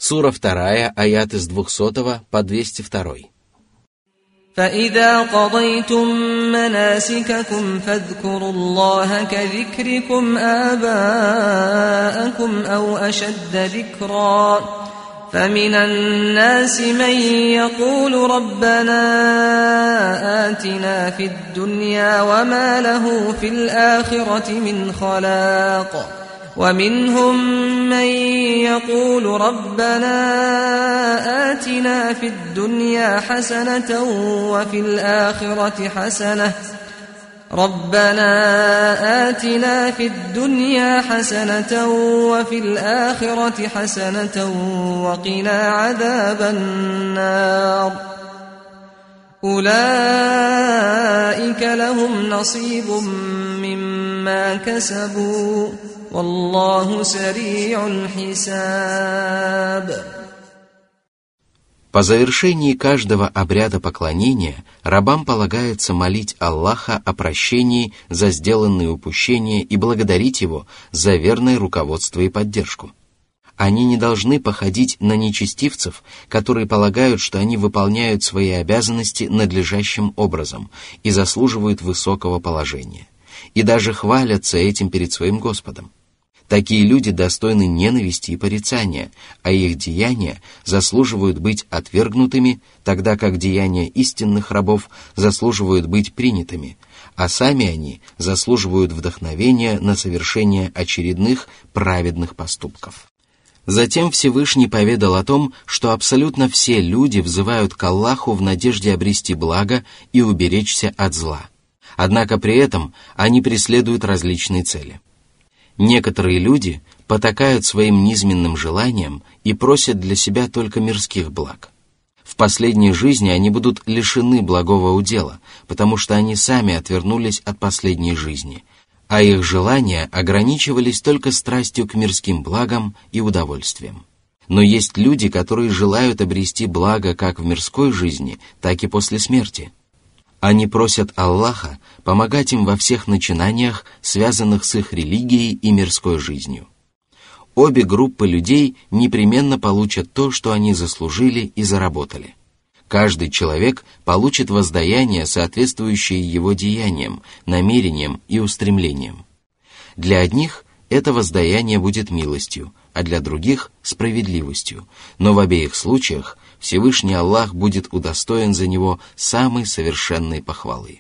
Сура 2, аят с 200 по 202. فإذا قضيتم مناسككم فاذكروا الله كذكركم آباءكم أو أشد ذكرا فمن الناس من يقول ربنا آتنا في الدنيا وما له في الآخرة من خلاق ومنهم من يقول ربنا آتنا في الدنيا حسنة وفي الآخرة حسنة وفي الآخرة حسنة وقنا عذاب النار أولئك لهم نصيب مما كسبوا والله سريع الحساب. По завершении каждого обряда поклонения рабам полагается молить Аллаха о прощении за сделанные упущения и благодарить Его за верное руководство и поддержку. Они не должны походить на нечестивцев, которые полагают, что они выполняют свои обязанности надлежащим образом и заслуживают высокого положения, и даже хвалятся этим перед своим Господом. Такие люди достойны ненависти и порицания, а их деяния заслуживают быть отвергнутыми, тогда как деяния истинных рабов заслуживают быть принятыми, а сами они заслуживают вдохновения на совершение очередных праведных поступков. Затем Всевышний поведал о том, что абсолютно все люди взывают к Аллаху в надежде обрести благо и уберечься от зла. Однако при этом они преследуют различные цели. Некоторые люди потакают своим низменным желаниям и просят для себя только мирских благ. В последней жизни они будут лишены благого удела, потому что они сами отвернулись от последней жизни, а их желания ограничивались только страстью к мирским благам и удовольствиям. Но есть люди, которые желают обрести благо как в мирской жизни, так и после смерти. Они просят Аллаха помогать им во всех начинаниях, связанных с их религией и мирской жизнью. Обе группы людей непременно получат то, что они заслужили и заработали. Каждый человек получит воздаяние, соответствующее его деяниям, намерениям и устремлениям. Для одних это воздаяние будет милостью, а для других – справедливостью, но в обеих случаях Всевышний Аллах будет удостоен за него самой совершенной похвалы.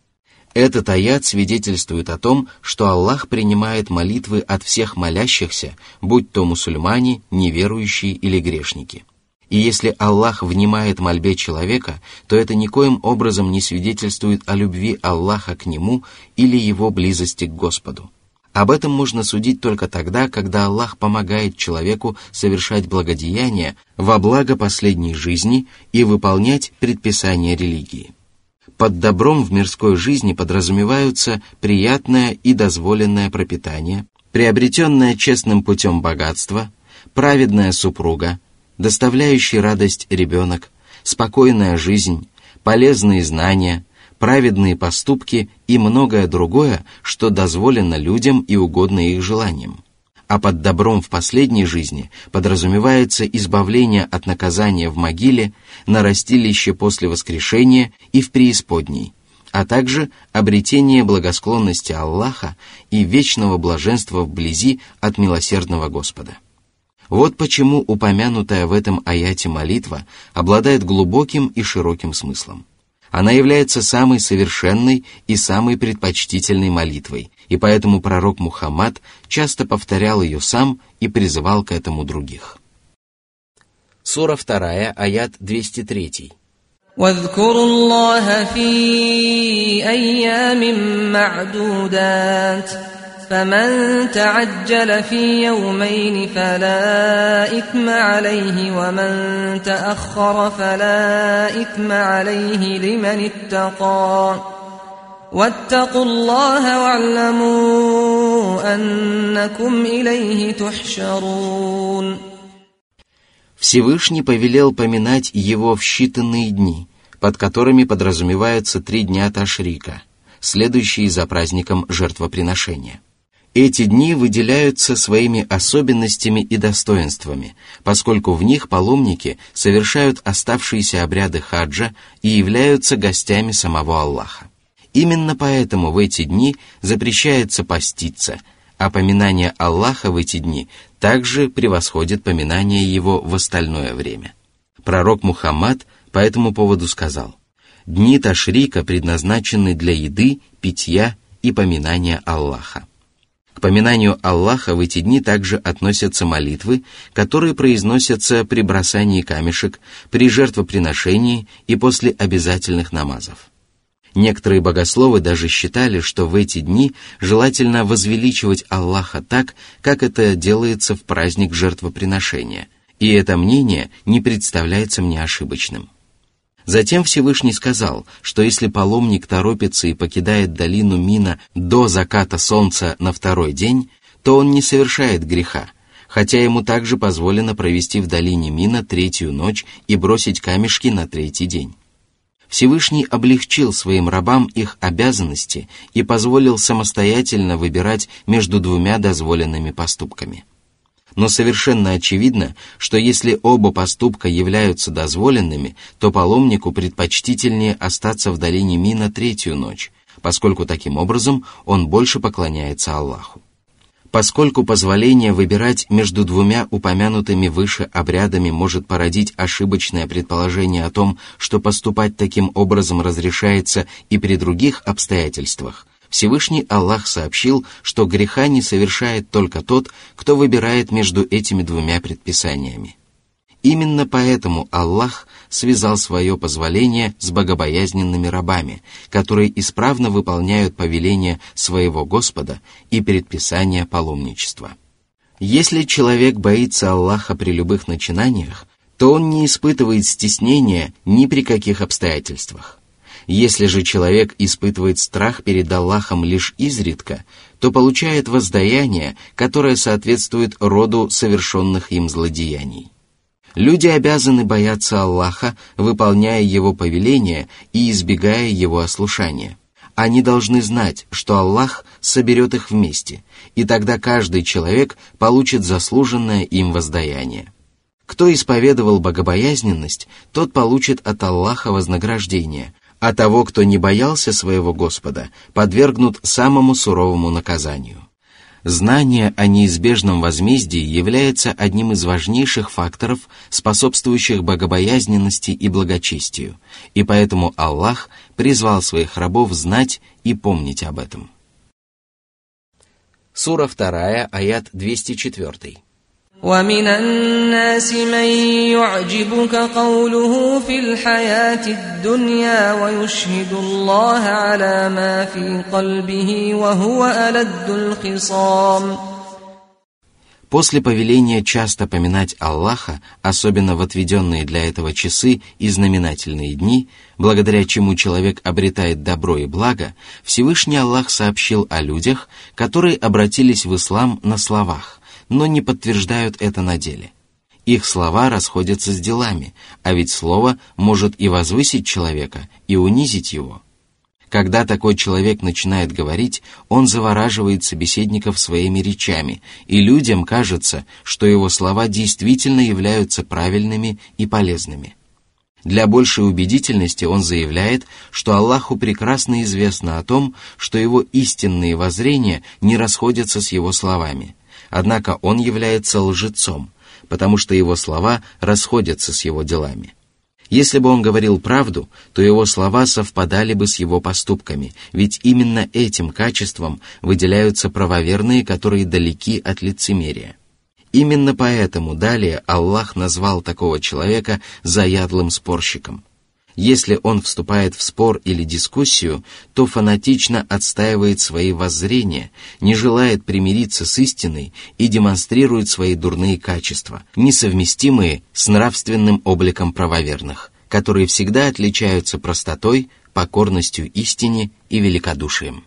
Этот аят свидетельствует о том, что Аллах принимает молитвы от всех молящихся, будь то мусульмане, неверующие или грешники. И если Аллах внимает мольбе человека, то это никоим образом не свидетельствует о любви Аллаха к нему или его близости к Господу. Об этом можно судить только тогда, когда Аллах помогает человеку совершать благодеяния во благо последней жизни и выполнять предписания религии. Под добром в мирской жизни подразумеваются приятное и дозволенное пропитание, приобретенное честным путем богатство, праведная супруга, доставляющий радость ребенок, спокойная жизнь, полезные знания, праведные поступки и многое другое, что дозволено людям и угодно их желаниям. А под добром в последней жизни подразумевается избавление от наказания в могиле, на растилище после воскрешения и в преисподней, а также обретение благосклонности Аллаха и вечного блаженства вблизи от милосердного Господа. Вот почему упомянутая в этом аяте молитва обладает глубоким и широким смыслом. Она является самой совершенной и самой предпочтительной молитвой, и поэтому пророк Мухаммад часто повторял ее сам и призывал к этому других. Сура 2, аят 203. واذكروا الله في أيام معدودات فمن تعجل في يومين فلا إثم عليه ومن تأخر فلا إثم عليه لمن اتقى واتقوا الله واعلموا أنكم إليه تحشرون. Всевышний повелел поминать его в считанные дни, под которыми подразумеваются 3 дня Ташрика, следующие за праздником жертвоприношения. Эти дни выделяются своими особенностями и достоинствами, поскольку в них паломники совершают оставшиеся обряды хаджа и являются гостями самого Аллаха. Именно поэтому в эти дни запрещается поститься, а поминание Аллаха в эти дни также превосходит поминание Его в остальное время. Пророк Мухаммад по этому поводу сказал: «Дни ташрика предназначены для еды, питья и поминания Аллаха». К поминанию Аллаха в эти дни также относятся молитвы, которые произносятся при бросании камешек, при жертвоприношении и после обязательных намазов. Некоторые богословы даже считали, что в эти дни желательно возвеличивать Аллаха так, как это делается в праздник жертвоприношения, и это мнение не представляется мне ошибочным. Затем Всевышний сказал, что если паломник торопится и покидает долину Мина до заката солнца на второй день, то он не совершает греха, хотя ему также позволено провести в долине Мина третью ночь и бросить камешки на третий день. Всевышний облегчил своим рабам их обязанности и позволил самостоятельно выбирать между двумя дозволенными поступками. Но совершенно очевидно, что если оба поступка являются дозволенными, то паломнику предпочтительнее остаться в долине Мина третью ночь, поскольку таким образом он больше поклоняется Аллаху. Поскольку позволение выбирать между двумя упомянутыми выше обрядами может породить ошибочное предположение о том, что поступать таким образом разрешается и при других обстоятельствах, Всевышний Аллах сообщил, что греха не совершает только тот, кто выбирает между этими двумя предписаниями. Именно поэтому Аллах связал свое позволение с богобоязненными рабами, которые исправно выполняют повеления своего Господа и предписания паломничества. Если человек боится Аллаха при любых начинаниях, то он не испытывает стеснения ни при каких обстоятельствах. Если же человек испытывает страх перед Аллахом лишь изредка, то получает воздаяние, которое соответствует роду совершенных им злодеяний. Люди обязаны бояться Аллаха, выполняя Его повеления и избегая Его ослушания. Они должны знать, что Аллах соберет их вместе, и тогда каждый человек получит заслуженное им воздаяние. Кто исповедовал богобоязненность, тот получит от Аллаха вознаграждение, а того, кто не боялся своего Господа, подвергнут самому суровому наказанию. Знание о неизбежном возмездии является одним из важнейших факторов, способствующих богобоязненности и благочестию, и поэтому Аллах призвал своих рабов знать и помнить об этом. Сура 2, аят 204. وَمِنَ النَّاسِ مَن يُعْجِبُكَ قَوْلُهُ فِي الْحَيَاةِ الدُّنْيَا وَيُشْهِدُ اللَّهَ عَلَى مَا فِي قَلْبِهِ وَهُوَ أَلَدُّ الْخِصَامِ. После повеления часто поминать Аллаха, особенно в отведенные для этого часы и знаменательные дни, благодаря чему человек обретает добро и благо, Всевышний Аллах сообщил о людях, которые обратились в ислам на словах, но не подтверждают это на деле. Их слова расходятся с делами, а ведь слово может и возвысить человека, и унизить его. Когда такой человек начинает говорить, он завораживает собеседников своими речами, и людям кажется, что его слова действительно являются правильными и полезными. Для большей убедительности он заявляет, что Аллаху прекрасно известно о том, что его истинные воззрения не расходятся с его словами. Однако он является лжецом, потому что его слова расходятся с его делами. Если бы он говорил правду, то его слова совпадали бы с его поступками, ведь именно этим качеством выделяются правоверные, которые далеки от лицемерия. Именно поэтому далее Аллах назвал такого человека заядлым спорщиком. Если он вступает в спор или дискуссию, то фанатично отстаивает свои воззрения, не желает примириться с истиной и демонстрирует свои дурные качества, несовместимые с нравственным обликом правоверных, которые всегда отличаются простотой, покорностью истине и великодушием.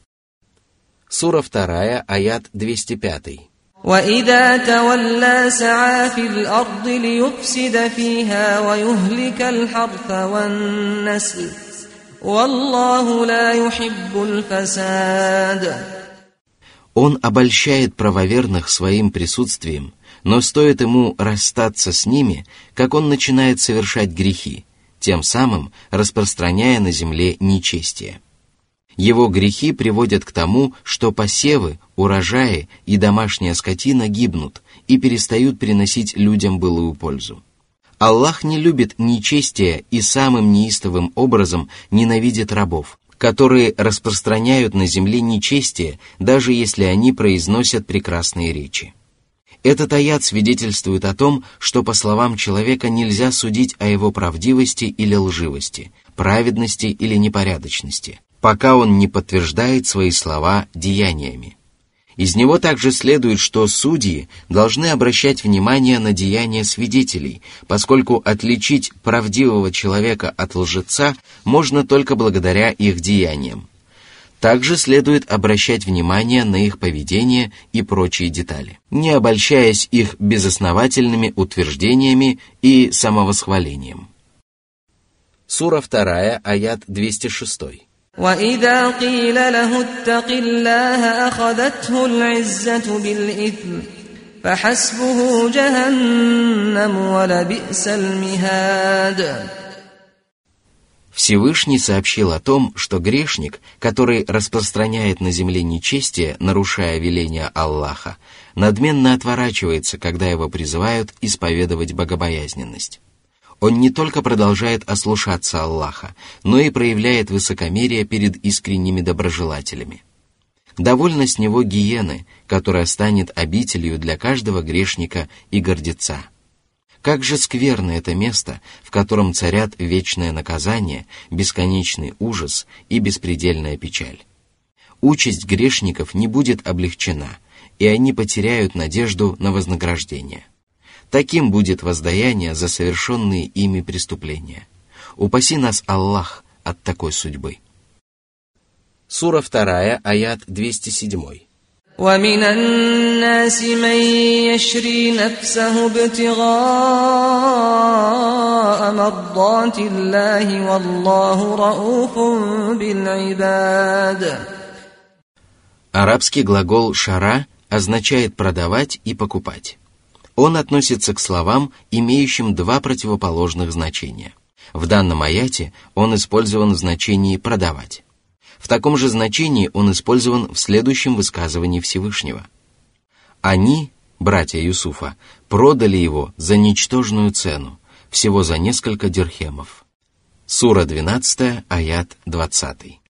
Сура 2, аят 205. وَإِذَا تَوَلَّى سَعَى فِي الْأَرْضِ لِيُفْسِدَ فِيهَا وَيُهْلِكَ الْحَرْثَ وَالنَّسْلَ وَاللَّهُ لَا يُحِبُّ الْفَسَادَ. Он обольщает правоверных своим присутствием, но стоит ему расстаться с ними, как он начинает совершать грехи, тем самым распространяя на земле нечестие. Его грехи приводят к тому, что посевы, урожаи и домашняя скотина гибнут и перестают приносить людям былую пользу. Аллах не любит нечестия и самым неистовым образом ненавидит рабов, которые распространяют на земле нечестие, даже если они произносят прекрасные речи. Этот аят свидетельствует о том, что по словам человека нельзя судить о его правдивости или лживости, праведности или непорядочности, пока он не подтверждает свои слова деяниями. Из него также следует, что судьи должны обращать внимание на деяния свидетелей, поскольку отличить правдивого человека от лжеца можно только благодаря их деяниям. Также следует обращать внимание на их поведение и прочие детали, не обольщаясь их безосновательными утверждениями и самовосхвалением. Сура 2, аят 206. وَإِذَا قِيلَ لَهُ اتَّقِ اللَّهَ أَخَذَتْهُ الْعِزَّةُ بِالْإِثْمِ فَحَسْبُهُ جَهَنَّمُ وَلَبِئْسَ الْمِهَادُ. Всевышний сообщил о том, что грешник, который распространяет на земле нечестие, нарушая веления Аллаха, надменно отворачивается, когда его призывают исповедовать богобоязненность. Он не только продолжает ослушаться Аллаха, но и проявляет высокомерие перед искренними доброжелателями. Довольно с него гиены, которая станет обителью для каждого грешника и гордеца. Как же скверно это место, в котором царят вечное наказание, бесконечный ужас и беспредельная печаль. Участь грешников не будет облегчена, и они потеряют надежду на вознаграждение. Таким будет воздаяние за совершенные ими преступления. Упаси нас, Аллах, от такой судьбы. Сура 2, аят 207. وَمِنَ النَّاسِ مَن يَشْرِي نَفْسَهُ ابْتِغَاءَ مَرْضَاتِ اللَّهِ وَاللَّهُ رَءُوفٌ بِالْعِبَادِ. Арабский глагол «шара» означает «продавать» и «покупать». Он относится к словам, имеющим два противоположных значения. В данном аяте он использован в значении «продавать». В таком же значении он использован в следующем высказывании Всевышнего. Они, братья Юсуфа, продали его за ничтожную цену, всего за несколько дирхемов. Сура 12, аят 20.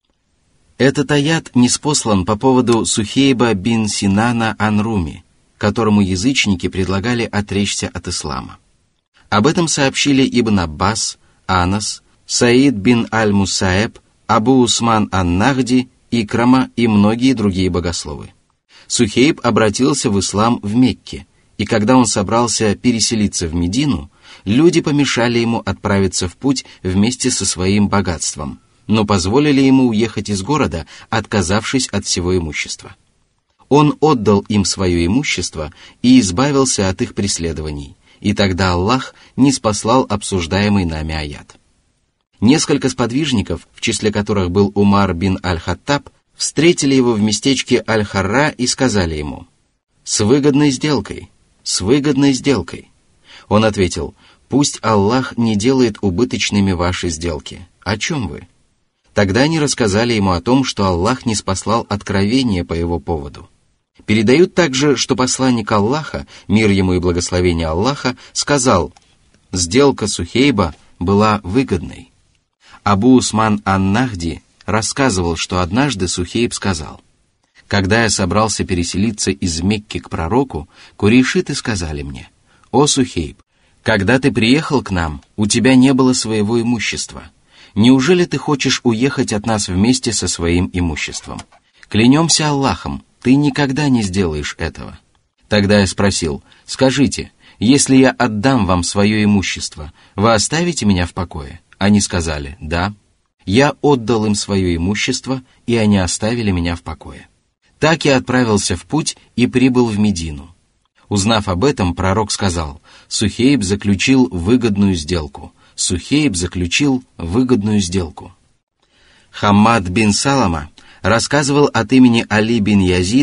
Этот аят ниспослан по поводу Сухейба бин Синана ан-Руми, которому язычники предлагали отречься от ислама. Об этом сообщили Ибн Аббас, Анас, Саид бин аль-Мусаеб, Абу Усман ан-Нахди, Икрама и многие другие богословы. Сухейб обратился в ислам в Мекке, и когда он собрался переселиться в Медину, люди помешали ему отправиться в путь вместе со своим богатством, но позволили ему уехать из города, отказавшись от всего имущества. Он отдал им свое имущество и избавился от их преследований, и тогда Аллах ниспослал обсуждаемый нами аят. Несколько сподвижников, в числе которых был Умар бин аль-Хаттаб, встретили его в местечке Аль-Харра и сказали ему: «С выгодной сделкой, с выгодной сделкой». Он ответил: «Пусть Аллах не делает убыточными ваши сделки. О чем вы?» Тогда они рассказали ему о том, что Аллах ниспослал откровение по его поводу. Передают также, что посланник Аллаха, мир ему и благословение Аллаха, сказал: «Сделка Сухейба была выгодной». Абу Усман ан-Нахди рассказывал, что однажды Сухейб сказал: «Когда я собрался переселиться из Мекки к пророку, курейшиты сказали мне: „О Сухейб, когда ты приехал к нам, у тебя не было своего имущества. Неужели ты хочешь уехать от нас вместе со своим имуществом? Клянемся Аллахом, ты никогда не сделаешь этого». Тогда я спросил: «Скажите, если я отдам вам свое имущество, вы оставите меня в покое?» Они сказали: «Да». Я отдал им свое имущество, и они оставили меня в покое. Так я отправился в путь и прибыл в Медину. Узнав об этом, пророк сказал: «Сухейб заключил выгодную сделку. Сухейб заключил выгодную сделку». Хаммад бин Салама рассказывал от имени Али бин Язида,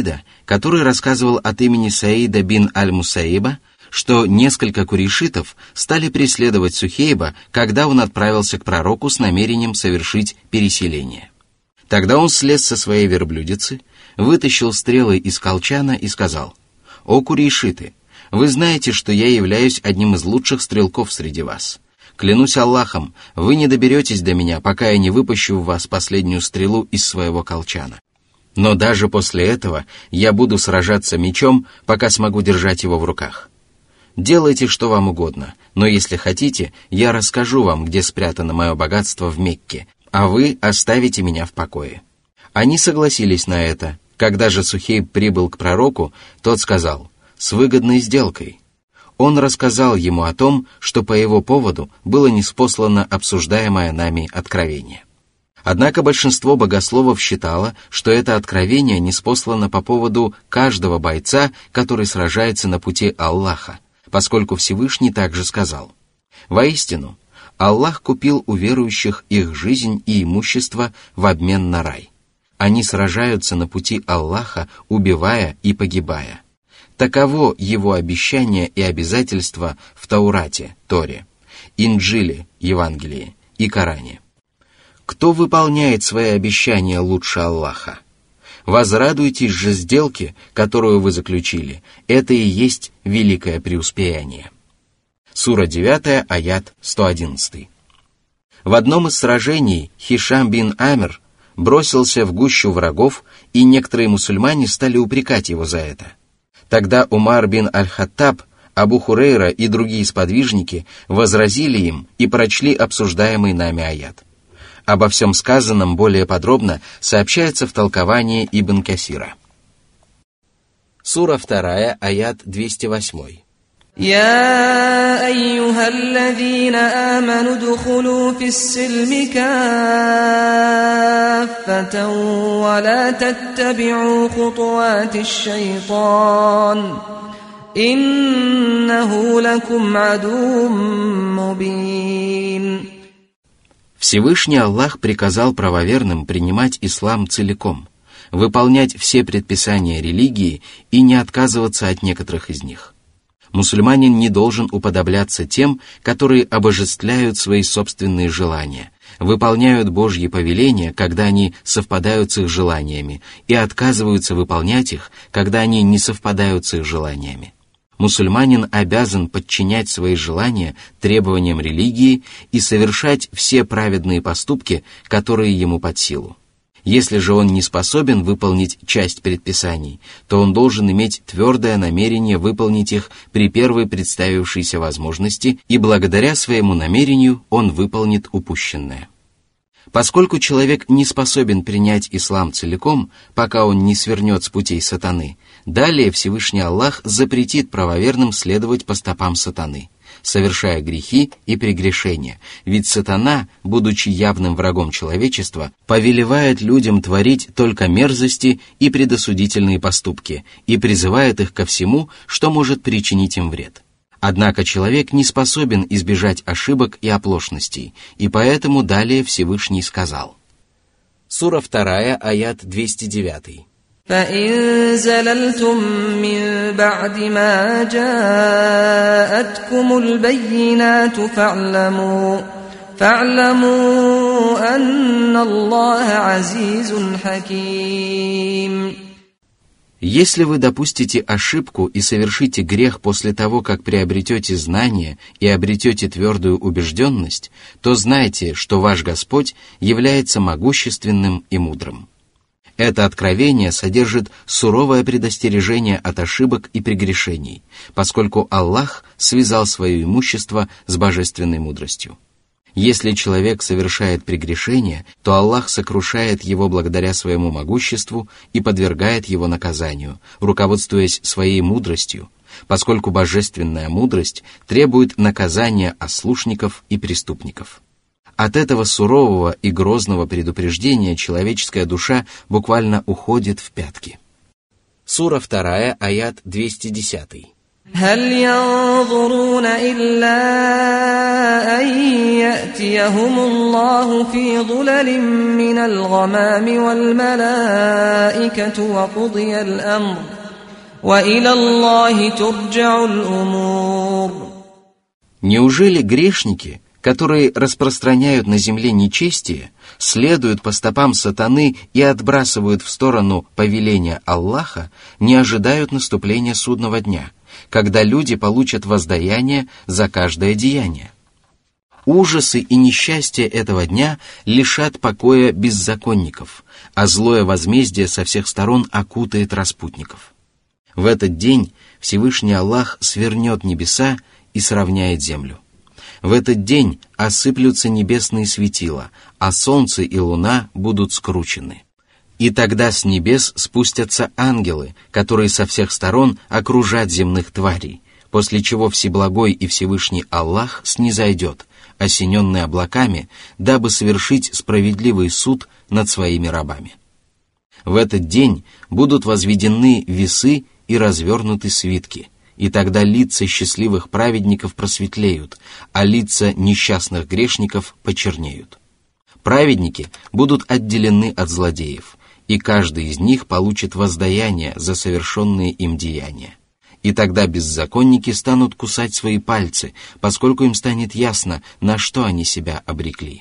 который рассказывал от имени Саида бин аль-Мусаиба, что несколько курейшитов стали преследовать Сухейба, когда он отправился к пророку с намерением совершить переселение. Тогда он слез со своей верблюдицы, вытащил стрелы из колчана и сказал: «О курейшиты, вы знаете, что я являюсь одним из лучших стрелков среди вас. Клянусь Аллахом, вы не доберетесь до меня, пока я не выпущу в вас последнюю стрелу из своего колчана. Но даже после этого я буду сражаться мечом, пока смогу держать его в руках. Делайте, что вам угодно, но если хотите, я расскажу вам, где спрятано мое богатство в Мекке, а вы оставите меня в покое». Они согласились на это. Когда же Сухейб прибыл к пророку, тот сказал: «С выгодной сделкой». Он рассказал ему о том, что по его поводу было ниспослано обсуждаемое нами откровение. Однако большинство богословов считало, что это откровение ниспослано по поводу каждого бойца, который сражается на пути Аллаха, поскольку Всевышний также сказал: «Воистину, Аллах купил у верующих их жизнь и имущество в обмен на рай. Они сражаются на пути Аллаха, убивая и погибая. Таково его обещание и обязательство в Таурате, Торе, Инджиле, Евангелии и Коране. Кто выполняет свои обещания лучше Аллаха? Возрадуйтесь же сделке, которую вы заключили, это и есть великое преуспеяние». Сура 9, аят 111. В одном из сражений Хишам бин Амир бросился в гущу врагов, и некоторые мусульмане стали упрекать его за это. Тогда Умар бин аль-Хаттаб, Абу Хурейра и другие сподвижники возразили им и прочли обсуждаемый нами аят. Обо всем сказанном более подробно сообщается в толковании Ибн Касира. Сура 2, аят 208. يا أيها الذين آمنوا ادخلوا في السلم كافة ولا تتبعوا خطوات الشيطان إنه لكم عدو مبين. Всевышний Аллах приказал правоверным принимать ислам целиком, выполнять все предписания религии и не отказываться от некоторых из них. Мусульманин не должен уподобляться тем, которые обожествляют свои собственные желания, выполняют Божьи повеления, когда они совпадают с их желаниями, и отказываются выполнять их, когда они не совпадают с их желаниями. Мусульманин обязан подчинять свои желания требованиям религии и совершать все праведные поступки, которые ему под силу. Если же он не способен выполнить часть предписаний, то он должен иметь твердое намерение выполнить их при первой представившейся возможности, и благодаря своему намерению он выполнит упущенное. Поскольку человек не способен принять ислам целиком, пока он не свернет с путей сатаны, далее Всевышний Аллах запретит правоверным следовать по стопам сатаны, совершая грехи и прегрешения, ведь сатана, будучи явным врагом человечества, повелевает людям творить только мерзости и предосудительные поступки и призывает их ко всему, что может причинить им вред. Однако человек не способен избежать ошибок и оплошностей, и поэтому далее Всевышний сказал. Сура 2, аят 209. فإن زللتم من بعد ما جاءتكم البينات فاعلموا أن الله عزيز حكيم. Если вы допустите ошибку и совершите грех после того, как приобретете знание и обретете твердую убежденность, то знайте, что ваш Господь является могущественным и мудрым. Это откровение содержит суровое предостережение от ошибок и прегрешений, поскольку Аллах связал свое имущество с божественной мудростью. Если человек совершает прегрешение, то Аллах сокрушает его благодаря своему могуществу и подвергает его наказанию, руководствуясь своей мудростью, поскольку божественная мудрость требует наказания ослушников и преступников. От этого сурового и грозного предупреждения человеческая душа буквально уходит в пятки. Сура 2, аят 210. هل ينظرون إلا أن يأتيهم الله في ظلل من الغمام والملائكة وقضي الأمر وإلى الله ترجع الأمور. Неужели грешники, которые распространяют на земле нечестие, следуют по стопам сатаны и отбрасывают в сторону повеления Аллаха, не ожидают наступления судного дня, когда люди получат воздаяние за каждое деяние? Ужасы и несчастья этого дня лишат покоя беззаконников, а злое возмездие со всех сторон окутает распутников. В этот день Всевышний Аллах свернет небеса и сравняет землю. В этот день осыплются небесные светила, а солнце и луна будут скручены. И тогда с небес спустятся ангелы, которые со всех сторон окружат земных тварей, после чего Всеблагой и Всевышний Аллах снизойдет, осененный облаками, дабы совершить справедливый суд над своими рабами. В этот день будут возведены весы и развернуты свитки, и тогда лица счастливых праведников просветлеют, а лица несчастных грешников почернеют. Праведники будут отделены от злодеев, и каждый из них получит воздаяние за совершенные им деяния. И тогда беззаконники станут кусать свои пальцы, поскольку им станет ясно, на что они себя обрекли.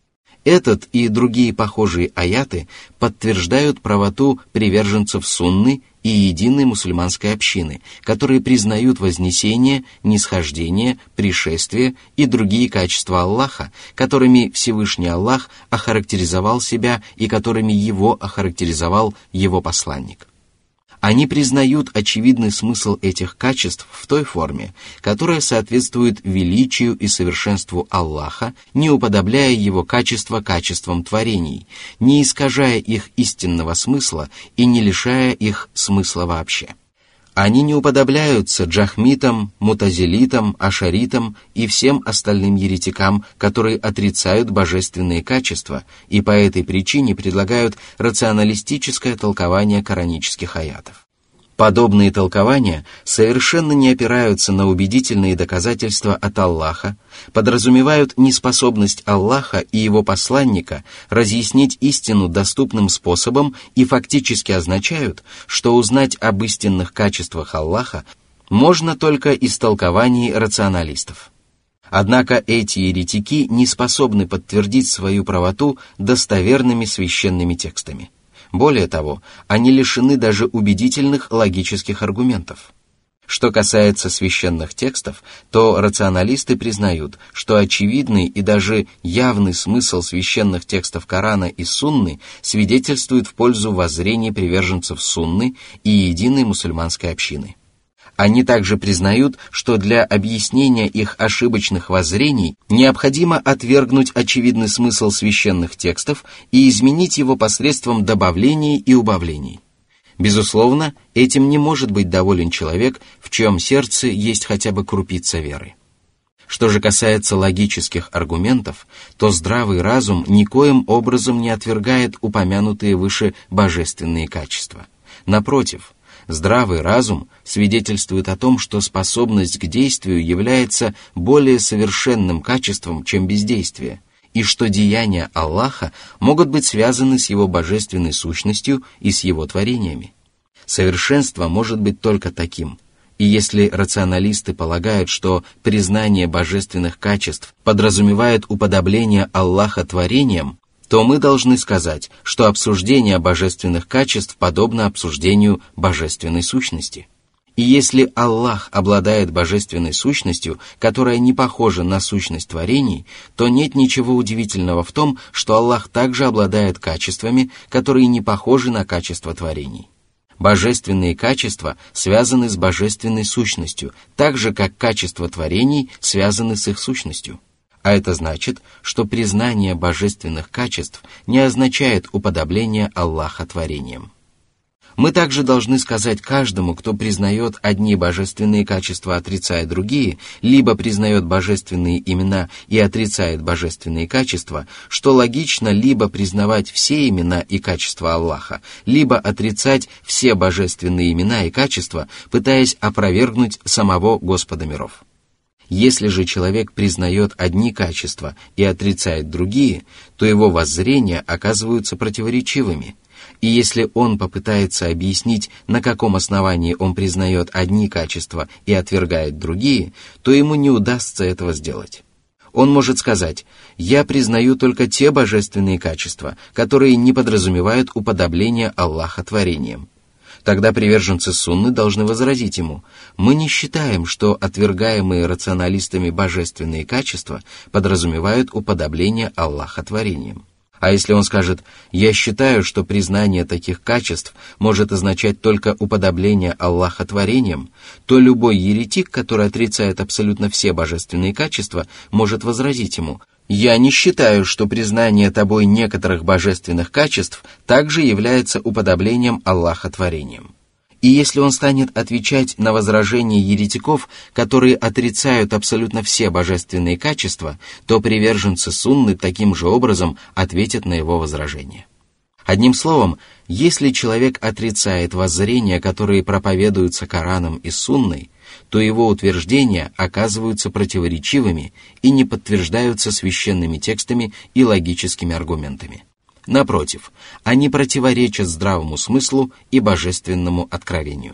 Этот и другие похожие аяты подтверждают правоту приверженцев сунны и единой мусульманской общины, которые признают вознесение, нисхождение, пришествие и другие качества Аллаха, которыми Всевышний Аллах охарактеризовал себя и которыми Его охарактеризовал Его посланник. Они признают очевидный смысл этих качеств в той форме, которая соответствует величию и совершенству Аллаха, не уподобляя Его качества качествам творений, не искажая их истинного смысла и не лишая их смысла вообще. Они не уподобляются джахмитам, мутазилитам, ашаритам и всем остальным еретикам, которые отрицают божественные качества и по этой причине предлагают рационалистическое толкование коранических аятов. Подобные толкования совершенно не опираются на убедительные доказательства от Аллаха, подразумевают неспособность Аллаха и Его посланника разъяснить истину доступным способом и фактически означают, что узнать об истинных качествах Аллаха можно только из толкований рационалистов. Однако эти еретики не способны подтвердить свою правоту достоверными священными текстами. Более того, они лишены даже убедительных логических аргументов. Что касается священных текстов, то рационалисты признают, что очевидный и даже явный смысл священных текстов Корана и Сунны свидетельствует в пользу воззрений приверженцев Сунны и единой мусульманской общины. Они также признают, что для объяснения их ошибочных воззрений необходимо отвергнуть очевидный смысл священных текстов и изменить его посредством добавлений и убавлений. Безусловно, этим не может быть доволен человек, в чьем сердце есть хотя бы крупица веры. Что же касается логических аргументов, то здравый разум никоим образом не отвергает упомянутые выше божественные качества. Напротив, здравый разум свидетельствует о том, что способность к действию является более совершенным качеством, чем бездействие, и что деяния Аллаха могут быть связаны с Его божественной сущностью и с Его творениями. Совершенство может быть только таким. И если рационалисты полагают, что признание божественных качеств подразумевает уподобление Аллаха творениям, то мы должны сказать, что обсуждение божественных качеств подобно обсуждению божественной сущности. И если Аллах обладает божественной сущностью, которая не похожа на сущность творений, то нет ничего удивительного в том, что Аллах также обладает качествами, которые не похожи на качества творений. Божественные качества связаны с божественной сущностью, так же, как качества творений связаны с их сущностью. А это значит, что признание божественных качеств не означает уподобление Аллаха творениям. Мы также должны сказать каждому, кто признает одни божественные качества, отрицая другие, либо признает божественные имена и отрицает божественные качества, что логично либо признавать все имена и качества Аллаха, либо отрицать все божественные имена и качества, пытаясь опровергнуть самого Господа миров. Если же человек признает одни качества и отрицает другие, то его воззрения оказываются противоречивыми. И если он попытается объяснить, на каком основании он признает одни качества и отвергает другие, то ему не удастся этого сделать. Он может сказать: «Я признаю только те божественные качества, которые не подразумевают уподобление Аллаха творениям». Тогда приверженцы сунны должны возразить ему: «Мы не считаем, что отвергаемые рационалистами божественные качества подразумевают уподобление Аллаха творениям». А если он скажет: «Я считаю, что признание таких качеств может означать только уподобление Аллаха творениям», то любой еретик, который отрицает абсолютно все божественные качества, может возразить ему: «Я не считаю, что признание тобой некоторых божественных качеств также является уподоблением Аллаха творениям». И если он станет отвечать на возражения еретиков, которые отрицают абсолютно все божественные качества, то приверженцы сунны таким же образом ответят на его возражения. Одним словом, если человек отрицает воззрения, которые проповедуются Кораном и сунной, то его утверждения оказываются противоречивыми и не подтверждаются священными текстами и логическими аргументами. Напротив, они противоречат здравому смыслу и божественному откровению.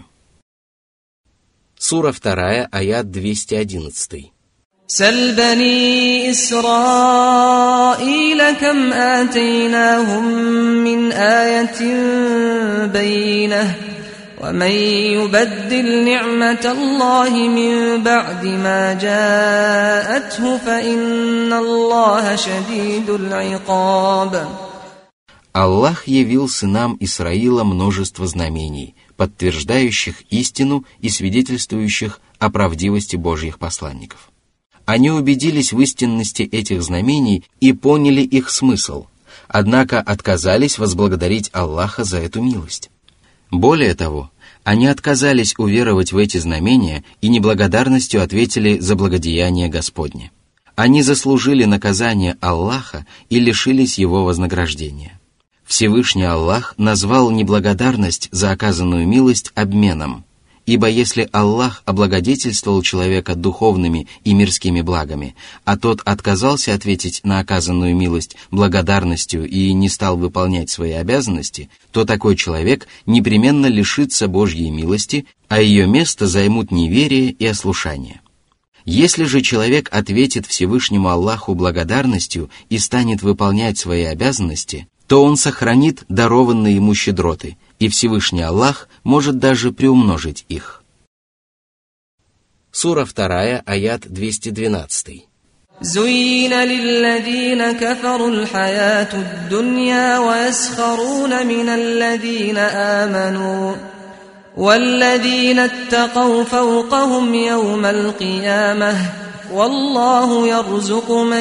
Сура 2, аят 211. سل بني إسرائيل كم آتيناهم من آية بينة ومن يبدل نعمة الله من بعد ما جاءته فإن الله شديد العقاب. Аллах явил сынам Исраила множество знамений, подтверждающих истину и свидетельствующих о правдивости Божьих посланников. Они убедились в истинности этих знамений и поняли их смысл, однако отказались возблагодарить Аллаха за эту милость. Более того, они отказались уверовать в эти знамения и неблагодарностью ответили за благодеяние Господне. Они заслужили наказание Аллаха и лишились его вознаграждения. Всевышний Аллах назвал неблагодарность за оказанную милость обменом, ибо если Аллах облагодетельствовал человека духовными и мирскими благами, а тот отказался ответить на оказанную милость благодарностью и не стал выполнять свои обязанности, то такой человек непременно лишится Божьей милости, а ее место займут неверие и ослушание. Если же человек ответит Всевышнему Аллаху благодарностью и станет выполнять свои обязанности, то он сохранит дарованные ему щедроты, и Всевышний Аллах может даже приумножить их. Сура 2, аят 212. زين للذين كفروا الحياة الدنيا ويسخرون من الذين آمنوا والذين اتقوا فوقهم يوم القيامة والله يرزق من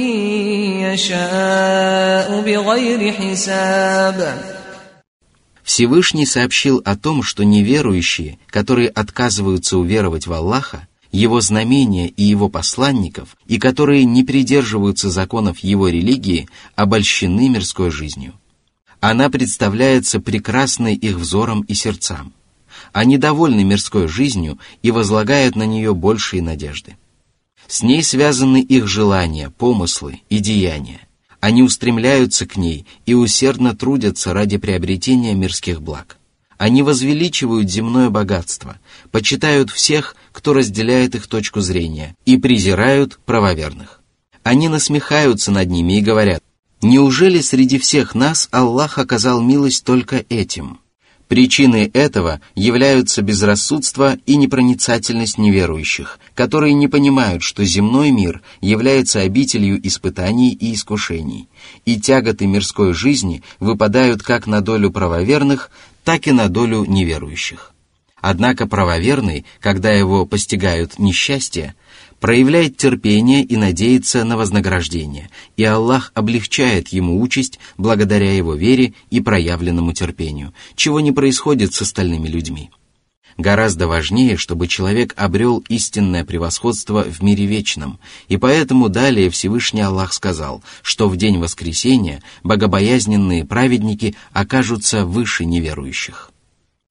يشاء بغير حساب. Всевышний сообщил о том, что неверующие, которые отказываются уверовать в Аллаха, Его знамения и Его посланников, и которые не придерживаются законов Его религии, обольщены мирской жизнью. Она представляется прекрасной их взором и сердцам. Они довольны мирской жизнью и возлагают на нее большие надежды. С ней связаны их желания, помыслы и деяния. Они устремляются к ней и усердно трудятся ради приобретения мирских благ. Они возвеличивают земное богатство, почитают всех, кто разделяет их точку зрения, и презирают правоверных. Они насмехаются над ними и говорят: «Неужели среди всех нас Аллах оказал милость только этим?» Причиной этого являются безрассудство и непроницательность неверующих, которые не понимают, что земной мир является обителью испытаний и искушений, и тяготы мирской жизни выпадают как на долю правоверных, так и на долю неверующих. Однако правоверный, когда его постигают несчастья, проявляет терпение и надеется на вознаграждение, и Аллах облегчает ему участь благодаря его вере и проявленному терпению, чего не происходит с остальными людьми. Гораздо важнее, чтобы человек обрел истинное превосходство в мире вечном, и поэтому далее Всевышний Аллах сказал, что в день воскресения богобоязненные праведники окажутся выше неверующих.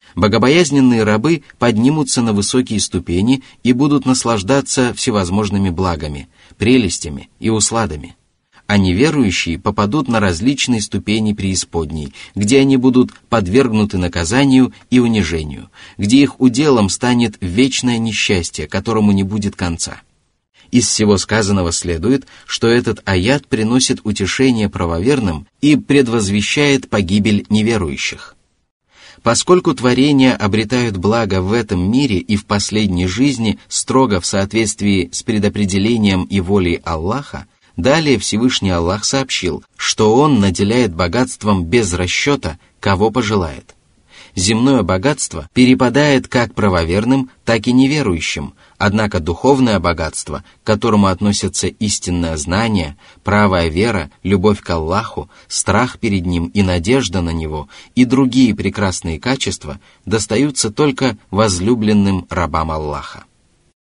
Богобоязненные рабы поднимутся на высокие ступени и будут наслаждаться всевозможными благами, прелестями и усладами. А неверующие попадут на различные ступени преисподней, где они будут подвергнуты наказанию и унижению, где их уделом станет вечное несчастье, которому не будет конца. Из всего сказанного следует, что этот аят приносит утешение правоверным и предвозвещает погибель неверующих. Поскольку творения обретают благо в этом мире и в последней жизни строго в соответствии с предопределением и волей Аллаха, далее Всевышний Аллах сообщил, что Он наделяет богатством без расчета, кого пожелает. Земное богатство перепадает как правоверным, так и неверующим, однако духовное богатство, к которому относятся истинное знание, правая вера, любовь к Аллаху, страх перед Ним и надежда на Него и другие прекрасные качества, достаются только возлюбленным рабам Аллаха.